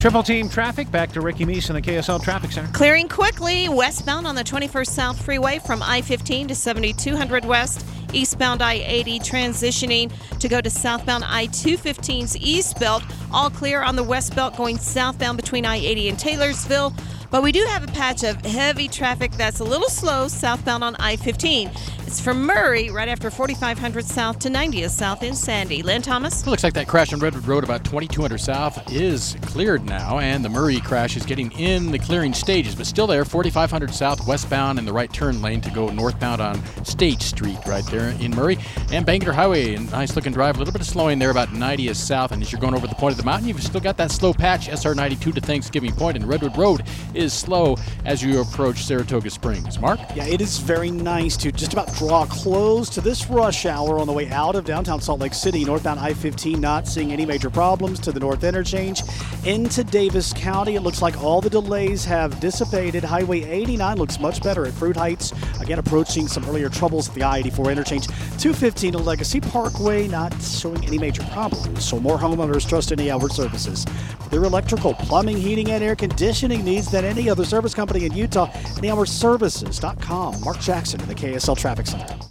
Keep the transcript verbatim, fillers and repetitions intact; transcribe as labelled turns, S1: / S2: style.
S1: Triple team traffic. Back to Ricky Meese in the K S L Traffic Center.
S2: Clearing quickly westbound on the twenty-first South Freeway from I fifteen to seventy-two hundred West. Eastbound I eighty transitioning to go to southbound I two fifteen's East Belt. All clear on the West Belt going southbound between I eighty and Taylorsville. But we do have a patch of heavy traffic that's a little slow southbound on I fifteen. It's from Murray right after forty-five hundred South to ninetieth South in Sandy. Lynn Thomas?
S3: It looks like that crash on Redwood Road about twenty-two hundred South is cleared now, and the Murray crash is getting in the clearing stages, but still there, forty-five hundred South westbound in the right turn lane to go northbound on State Street right there in Murray. And Bangor Highway, a nice looking drive, a little bit of slowing there about ninetieth South, and as you're going over the point of the mountain, you've still got that slow patch, S R ninety-two to Thanksgiving Point, and Redwood Road is slow as you approach Saratoga Springs. Mark?
S4: Yeah, it is very nice to just about draw close to this rush hour on the way out of downtown Salt Lake City. Northbound I fifteen not seeing any major problems to the north interchange. Into Davis County, it looks like all the delays have dissipated. Highway eighty-nine looks much better at Fruit Heights. Again, approaching some earlier troubles at the I eighty-four interchange. two fifteen to Legacy Parkway not showing any major problems. So more homeowners trust any Albert Services for their electrical, plumbing, heating, and air conditioning needs than any other service company in Utah. any albert services dot com. Mark Jackson in the K S L Traffic Center.